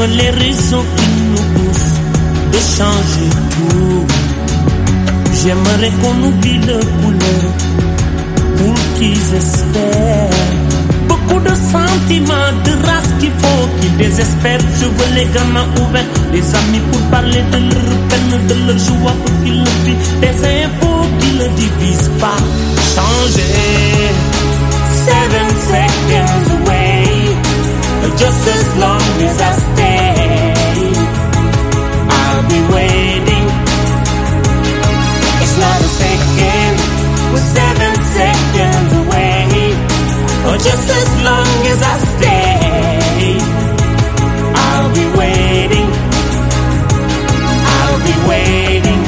Donne-moi les raisons qui nous poussent de changer tout. J'aimerais qu'on oublie le couleur pour qu'ils espèrent. Beaucoup de sentiments, de race qu'il faut qu'ils désespèrent. Je veux les gamins ouverts, les amis pour parler de leur peine, de leur joie pour qu'ils le vivent. Des infos qui ne divisent pas. Changer. 7 seconds away, just as long as I stay, I'll be waiting. It's not a second, we're 7 seconds away, or just as long as I stay, I'll be waiting, I'll be waiting.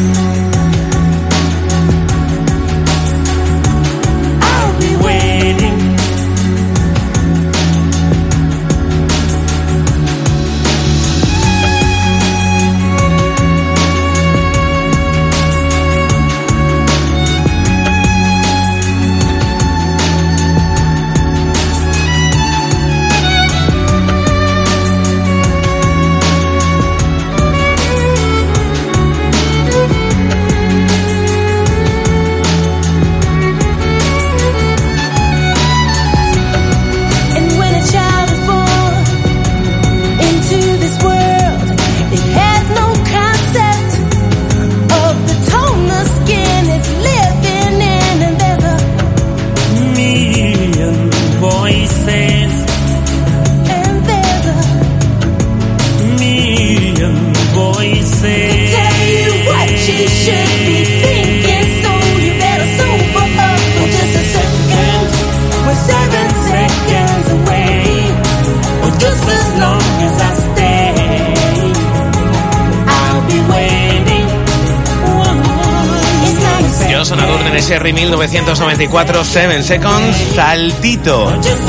Sonador de ese 1994, 7 Seconds, saltito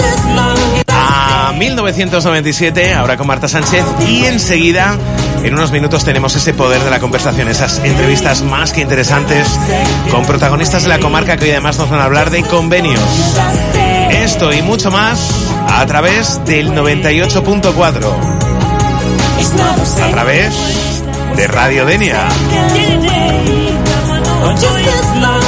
a 1997, ahora con Marta Sánchez, y enseguida, en unos minutos, tenemos ese poder de la conversación, esas entrevistas más que interesantes con protagonistas de la comarca que hoy además nos van a hablar de convenios. Esto y mucho más a través del 98.4, a través de Radio Denia. Just as long